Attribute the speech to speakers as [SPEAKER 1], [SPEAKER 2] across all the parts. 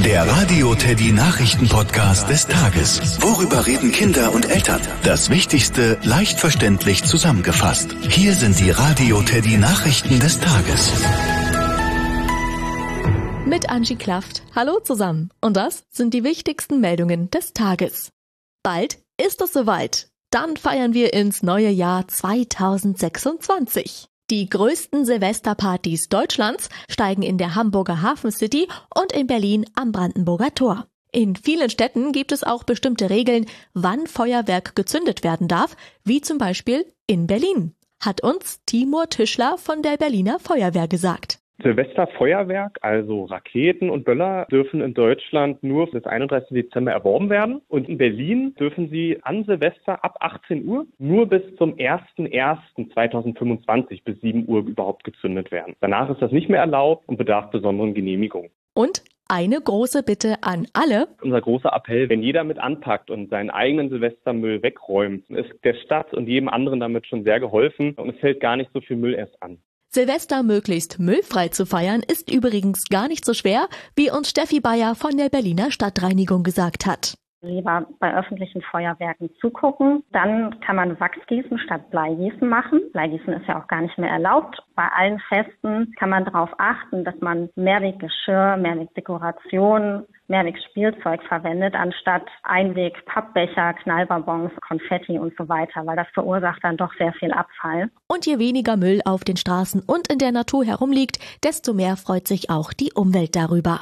[SPEAKER 1] Der Radio Teddy Nachrichten-Podcast des Tages. Worüber reden Kinder und Eltern? Das Wichtigste leicht verständlich zusammengefasst. Hier sind die Radio Teddy Nachrichten des Tages.
[SPEAKER 2] Mit Angie Klaft. Hallo zusammen. Und das sind die wichtigsten Meldungen des Tages. Bald ist es soweit. Dann feiern wir ins neue Jahr 2026. Die größten Silvesterpartys Deutschlands steigen in der Hamburger Hafen City und in Berlin am Brandenburger Tor. In vielen Städten gibt es auch bestimmte Regeln, wann Feuerwerk gezündet werden darf, wie zum Beispiel in Berlin, hat uns Timur Tischler von der Berliner Feuerwehr gesagt.
[SPEAKER 3] Silvesterfeuerwerk, also Raketen und Böller, dürfen in Deutschland nur bis 31. Dezember erworben werden. Und in Berlin dürfen sie an Silvester ab 18 Uhr nur bis zum 01.01.2025 bis 7 Uhr überhaupt gezündet werden. Danach ist das nicht mehr erlaubt und bedarf besonderen Genehmigungen.
[SPEAKER 2] Und eine große Bitte an alle.
[SPEAKER 3] Unser großer Appell, wenn jeder mit anpackt und seinen eigenen Silvestermüll wegräumt, ist der Stadt und jedem anderen damit schon sehr geholfen und es fällt gar nicht so viel Müll erst an.
[SPEAKER 2] Silvester möglichst müllfrei zu feiern, ist übrigens gar nicht so schwer, wie uns Steffi Bayer von der Berliner Stadtreinigung gesagt hat.
[SPEAKER 4] Lieber bei öffentlichen Feuerwerken zugucken. Dann kann man Wachsgießen statt Bleigießen machen. Bleigießen ist ja auch gar nicht mehr erlaubt. Bei allen Festen kann man darauf achten, dass man Mehrweggeschirr, Mehrwegdekoration, Mehrwegspielzeug verwendet, anstatt Einweg-Pappbecher, Knallbonbons, Konfetti und so weiter, weil das verursacht dann doch sehr viel Abfall.
[SPEAKER 2] Und je weniger Müll auf den Straßen und in der Natur herumliegt, desto mehr freut sich auch die Umwelt darüber.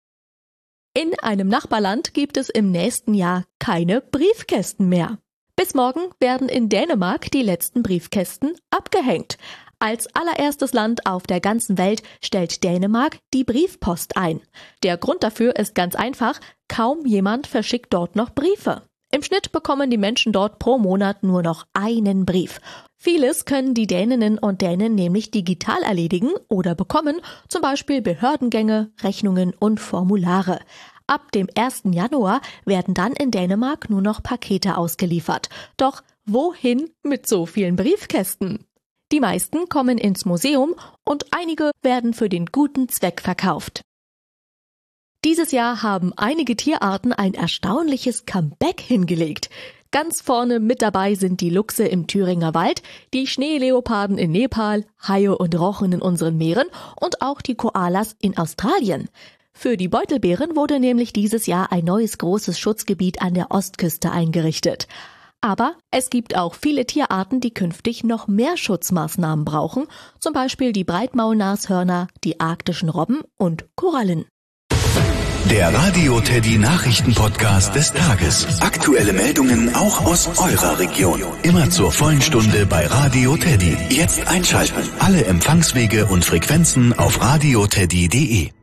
[SPEAKER 2] In einem Nachbarland gibt es im nächsten Jahr keine Briefkästen mehr. Bis morgen werden in Dänemark die letzten Briefkästen abgehängt. Als allererstes Land auf der ganzen Welt stellt Dänemark die Briefpost ein. Der Grund dafür ist ganz einfach, kaum jemand verschickt dort noch Briefe. Im Schnitt bekommen die Menschen dort pro Monat nur noch einen Brief. Vieles können die Däninnen und Dänen nämlich digital erledigen oder bekommen, zum Beispiel Behördengänge, Rechnungen und Formulare. Ab dem 1. Januar werden dann in Dänemark nur noch Pakete ausgeliefert. Doch wohin mit so vielen Briefkästen? Die meisten kommen ins Museum und einige werden für den guten Zweck verkauft. Dieses Jahr haben einige Tierarten ein erstaunliches Comeback hingelegt. Ganz vorne mit dabei sind die Luchse im Thüringer Wald, die Schneeleoparden in Nepal, Haie und Rochen in unseren Meeren und auch die Koalas in Australien. Für die Beutelbären wurde nämlich dieses Jahr ein neues großes Schutzgebiet an der Ostküste eingerichtet. Aber es gibt auch viele Tierarten, die künftig noch mehr Schutzmaßnahmen brauchen, zum Beispiel die Breitmaulnashörner, die arktischen Robben und Korallen.
[SPEAKER 1] Der Radio Teddy Nachrichten-Podcast des Tages. Aktuelle Meldungen auch aus eurer Region. Immer zur vollen Stunde bei Radio Teddy. Jetzt einschalten. Alle Empfangswege und Frequenzen auf radioteddy.de.